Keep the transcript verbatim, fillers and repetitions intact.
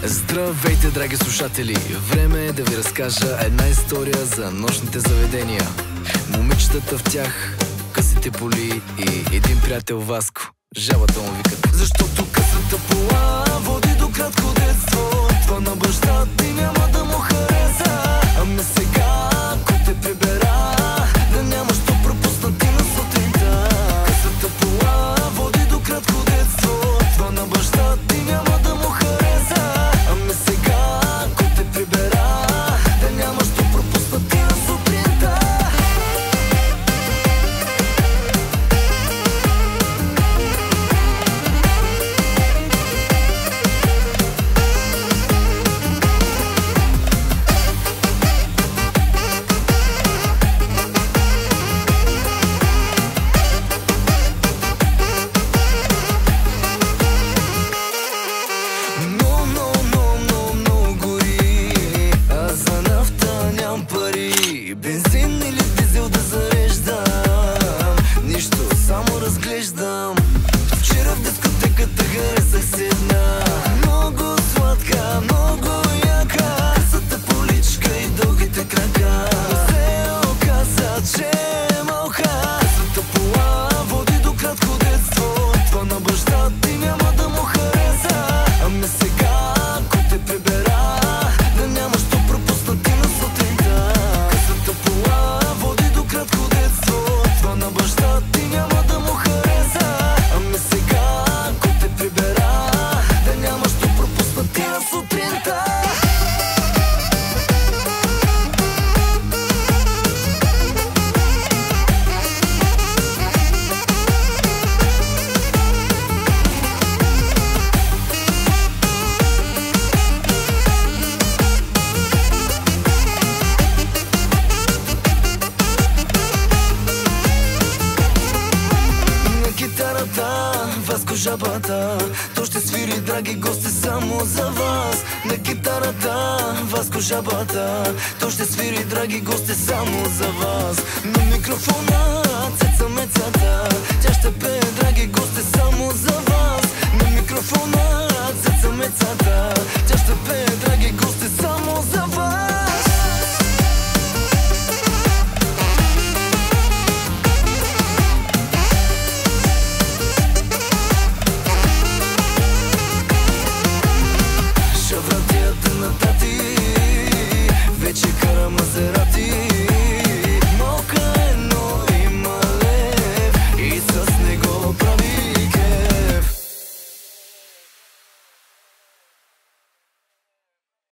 Здравейте, драги слушатели! Време е да ви разкажа една история за нощните заведения. Момичетата в тях, късите поли и един приятел Васко. Жабата му викат: защото късата пола води до кратко детство. Това на баща ти няма да му хареса. Ами сега, ако те прибера, да нямаш то пропуснати на сутринта. Късата пола води до кратко детство. Това на баща ти няма да му хареса. Ами сега, ако те прибера, да нямаш то пропуснати на сутринта. Бензин или дизел да зареждам, нищо, само разглеждам. Вчера в дискотеката харесах се една, много сладка, много яка, късата поличка и дългите крака. Но се оказа, че е малка. Късата пола води до кратко детство. Това на баща ти няма да му хареса. Ами сега, ако те прибера, да нямаш то пропуснати на сутринта. Пола води до кратко детство. Това на баща ти няма да му хареса. Ами сега, ако те прибера, да нямаш то пропуснати на сутринта. Васко жабата, то ще свири, драги гости, само за вас. На китарата, Васко жабата, то ще свири, драги гости, само за вас. На микрофона, Цеца Мецата, тя ще пее, драги гости, само за вас. На микрофона, Цеца Мецата, тя ще пее, драги гости, само за вас.